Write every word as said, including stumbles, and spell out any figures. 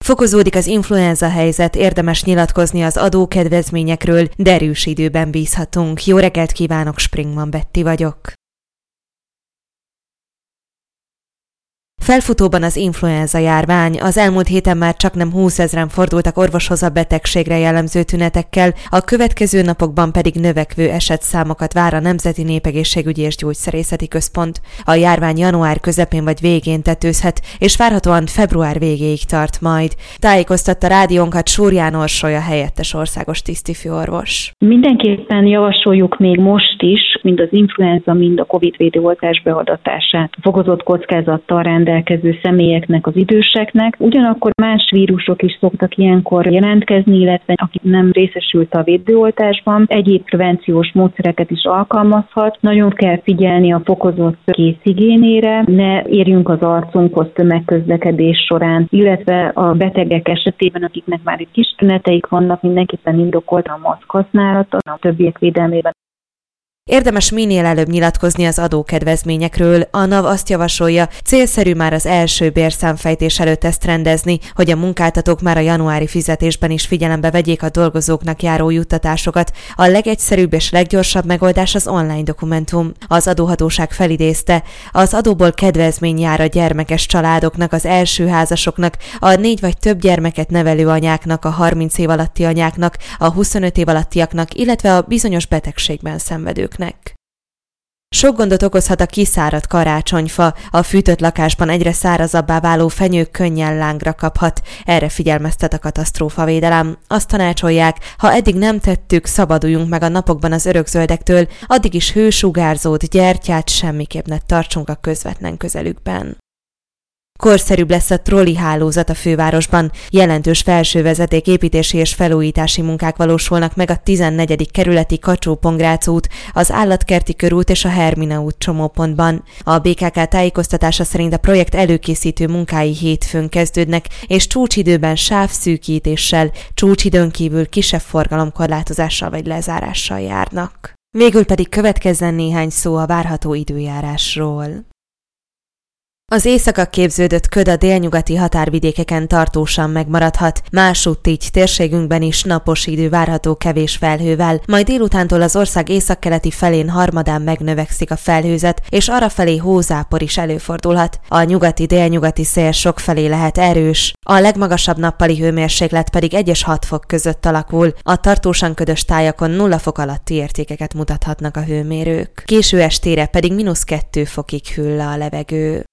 Fokozódik az influenza helyzet, érdemes nyilatkozni az adókedvezményekről, derűs időben bízhatunk. Jó reggelt kívánok, Springman Betty vagyok. Felfutóban az influenza járvány. Az elmúlt héten már csaknem húszezren fordultak orvoshoz a betegségre jellemző tünetekkel, a következő napokban pedig növekvő esetszámokat vár a Nemzeti Népegészségügyi és Gyógyszerészeti Központ. A járvány január közepén vagy végén tetőzhet, és várhatóan február végéig tart majd. Tájékoztatta rádiónkat Súr János, a helyettes országos tisztifőorvos. Mindenképpen javasoljuk még most is, mind az influenza, mind a Covid védőoltás beadatását fokozott kockázattal rendelkező személyeknek, az időseknek. Ugyanakkor más vírusok is szoktak ilyenkor jelentkezni, illetve aki nem részesült a védőoltásban, egyéb prevenciós módszereket is alkalmazhat. Nagyon kell figyelni a fokozott kézhigiénére, ne érjünk az arcunkhoz tömegközlekedés során, illetve a betegek esetében, akiknek már egy kis tüneteik vannak, mindenképpen indokolt a maszk használata, a többiek védelmében. Érdemes minél előbb nyilatkozni az adókedvezményekről. A NAV azt javasolja, célszerű már az első bérszámfejtés előtt ezt rendezni, hogy a munkáltatók már a januári fizetésben is figyelembe vegyék a dolgozóknak járó juttatásokat. A legegyszerűbb és leggyorsabb megoldás az online dokumentum. Az adóhatóság felidézte, az adóból kedvezmény jár a gyermekes családoknak, az első házasoknak, a négy vagy több gyermeket nevelő anyáknak, a harminc év alatti anyáknak, a huszonöt év alattiaknak, illetve a bizonyos betegségben szenvedők. Sok gondot okozhat a kiszáradt karácsonyfa, a fűtött lakásban egyre szárazabbá váló fenyő könnyen lángra kaphat, erre figyelmeztet a katasztrófavédelem. Azt tanácsolják, ha eddig nem tettük, szabaduljunk meg a napokban az örökzöldektől, addig is hősugárzót, gyertyát semmiképp ne tartsunk a közvetlen közelükben. Korszerűbb lesz a trolli hálózat a fővárosban. Jelentős felsővezeték építési és felújítási munkák valósulnak meg a tizennegyedik kerületi Kacsó-Pongrác út, az Állatkerti körút és a Hermina út csomópontban. A bé ká ká tájékoztatása szerint a projekt előkészítő munkái hétfőn kezdődnek, és csúcsidőben sávszűkítéssel, csúcsidőn kívül kisebb forgalomkorlátozással vagy lezárással járnak. Végül pedig következzen néhány szó a várható időjárásról. Az éjszaka képződött köd a délnyugati határvidékeken tartósan megmaradhat, másutt így térségünkben is napos idő várható kevés felhővel, majd délutántól az ország északkeleti felén harmadán megnövekszik a felhőzet, és arrafelé hózápor is előfordulhat. A nyugati-délnyugati szél sokfelé lehet erős, a legmagasabb nappali hőmérséklet pedig egy és hat fok között alakul, a tartósan ködös tájakon nulla fok alatti értékeket mutathatnak a hőmérők. Késő estére pedig mínusz kettő fokig hűl le a levegő.